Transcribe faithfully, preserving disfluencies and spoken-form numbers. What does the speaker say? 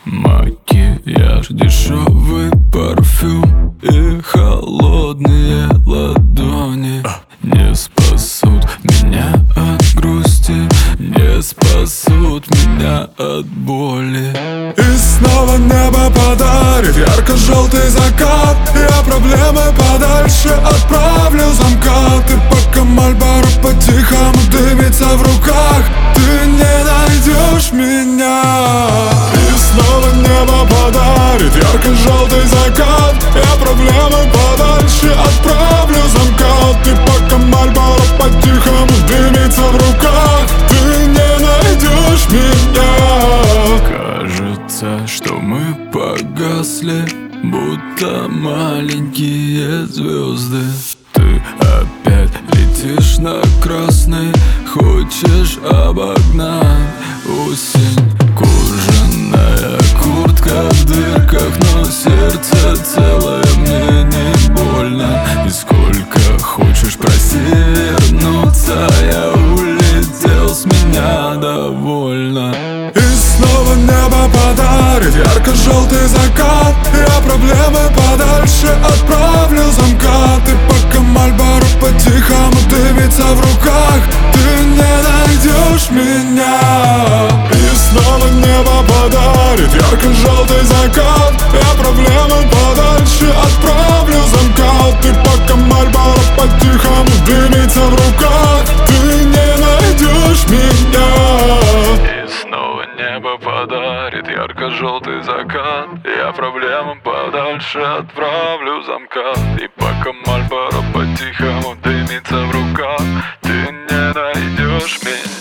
Макияж, дешевый парфюм и холодные ладони не спасут меня от грусти, не спасут меня от боли. И снова небо подарит ярко-желтый закат. Я проблемы подальше отправлю замкат. И пока Мальборо по-тихому дымится в руках, ты не найдешь меня. И снова небо подарит ярко-желтый закат. Я проблемы подальше отправлю замкат. И пока Мальборо по-тихому дымится в руках, ты не найдешь меня. Кажется, что мы погасли, будто маленькие звезды. Ты опять летишь на красный, хочешь обогнать осень. Кожаная куртка в дырках, но сердце целое, мне не больно. И сколько хочешь проси вернуться, я улетел, с меня довольно. И снова небо подарит ярко-желтый закат. Я проблемы подальше отправлю замкат. И пока Мальборо по-тихому дымится в руках, ты не найдешь меня. И снова небо подарит ярко-желтый закат. Я проблемы подальше отправлю замкат. И пока Мальборо по-тихому дымится в руках, ты не найдешь меня. Снова небо подарит ярко-желтый закат. Я проблемам подальше отправлю замкат. И пока Мальборо по-тихому дымится в руках, ты не найдешь меня.